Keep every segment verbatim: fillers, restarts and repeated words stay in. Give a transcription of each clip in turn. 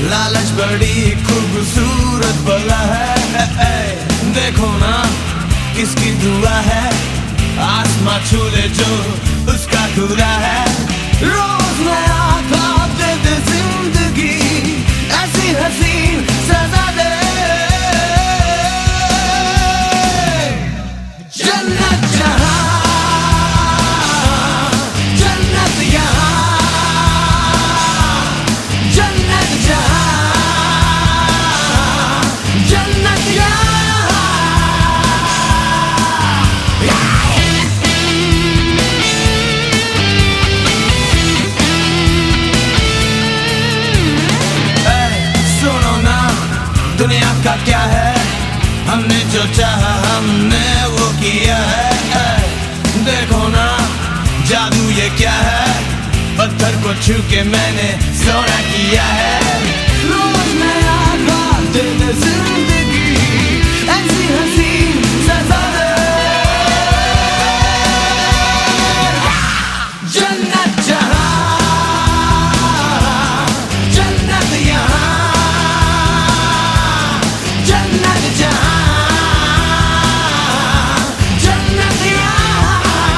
लालच बड़ी खूबसूरत बला है। देखो ना किसकी दुआ है, आसमां छू ले जो उसका खुदा है। रोज नया ख्वाब दे दे जिंदगी, ऐसी हसीन सजा दे। जन्नत जहां, जन्नत यहाँ, जन्नत जहां, जन्नत यहाँ। दुनिया का क्या है, हमने जो चाहा हमने वो किया है। देखो ना जादू ये क्या है, पत्थर को छू के मैंने सोना किया है। रोज नया ख्वाब दे दे जिंदगी, ऐसी हसीन सजा दे। जन्नत जहां, जन्नत यहाँ, जन्नत जहां, जन्नत यहाँ।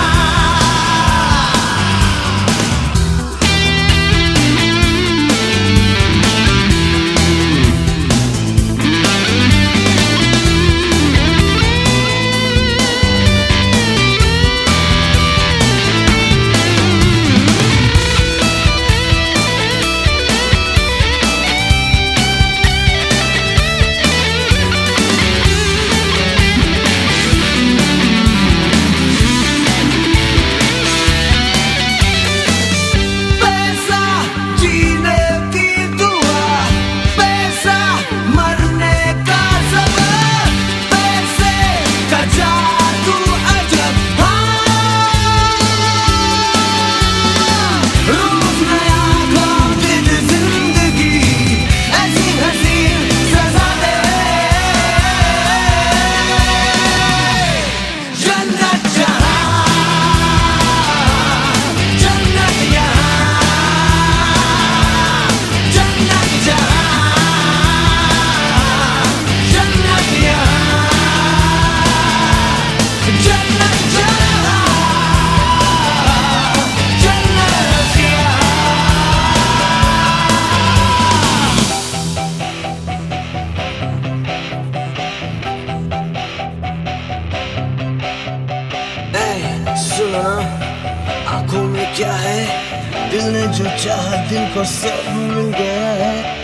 सुनो ना आंखों में क्या है, दिल ने जो चाहा दिल को सब मिल गया है।